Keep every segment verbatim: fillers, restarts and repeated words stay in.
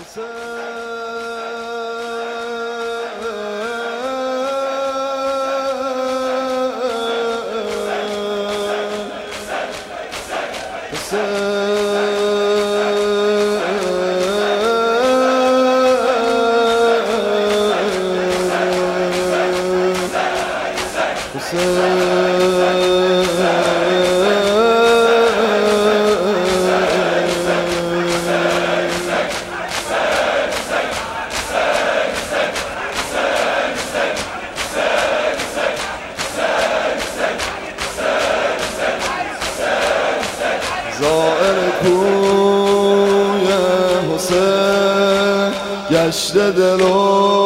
زائر کوی حسین گشته دل و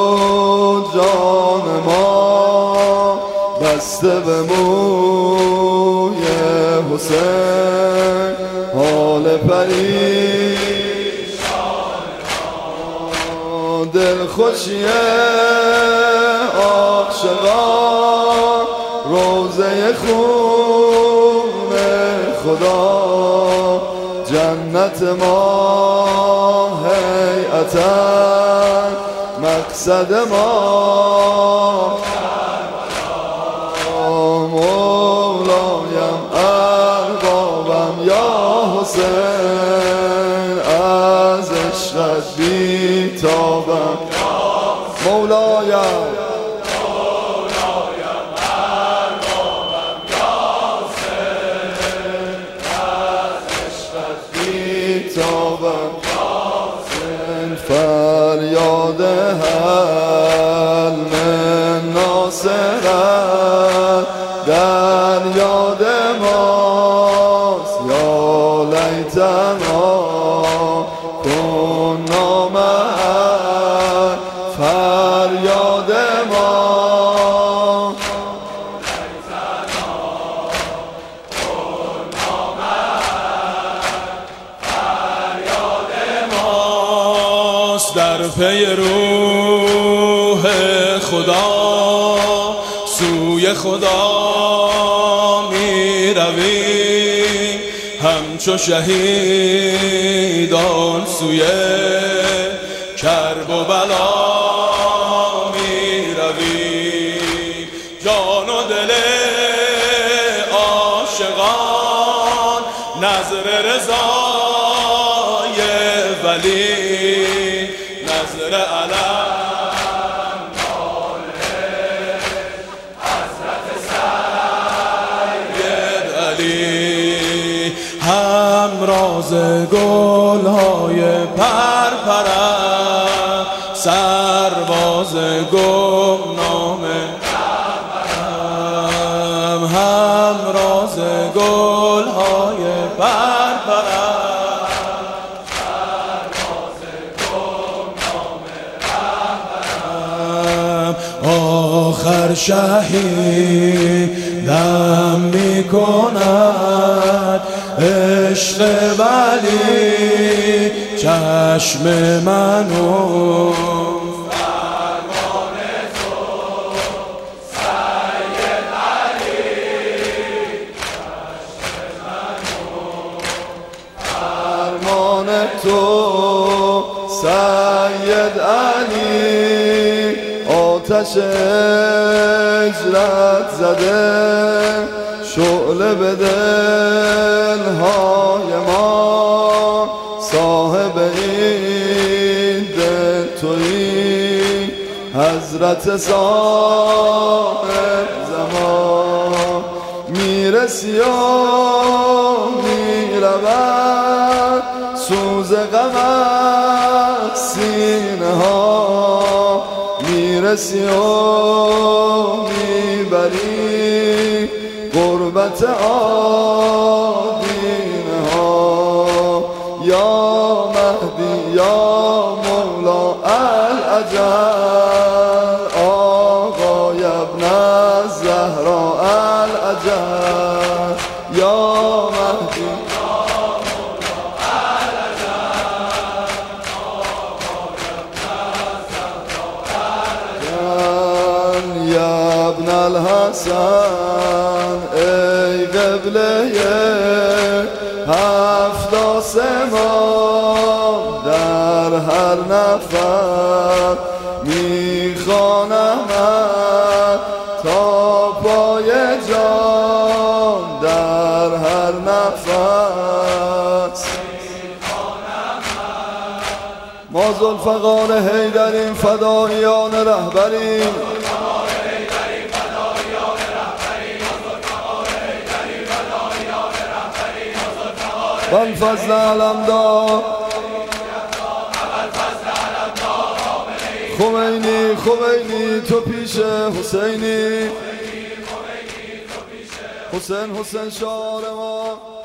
جان ما، بسته به موی حسین حال پریشان ما. دل خوشی عاشقان روضه خون خدا، جنت ما هیئتا مقصد ما. مولایم اربابم یا حسین، از عشقت بی تابم مولایم. فریاد هل من ناصرت در یاد ماست، یا لیتنا کنا معه. فریاد ما در پی روح خدا سوی خدا می رویم، همچو شهیدان سوی کرب و بلا می رویم. جان و دل عاشقان نظر رضای ولی، نظر علم ناله حضرت سید علی. همراز گلهای پرپرم سرباز گمنام هم، همراز گلهای پرپرم آخر شهیدم می کند عشق ولی چشم منو. فرمان تو سید علی چشم منو، فرمان تو سید علی آتش هجرت زده شعله به دلهای ما. صاحب این دل تویی حضرت صاحب زمان. میرسی و میرود سوز غم سینه ها، میرسی و میبری غربت آدینه ها. یا مهدی یا مولا الاجل، آقای ابن الزهرا الاجل. یا مهدی ابن الحسن ای قبله هفت آسمان، در هر نفر میخوانم تا پای جان در هر نفس. ما ذوالفقار حیدریم فدایان رهبریم، بالفضل علمدار خمینی خمینی تو پیش حسینی، حسین حسین شعار ما.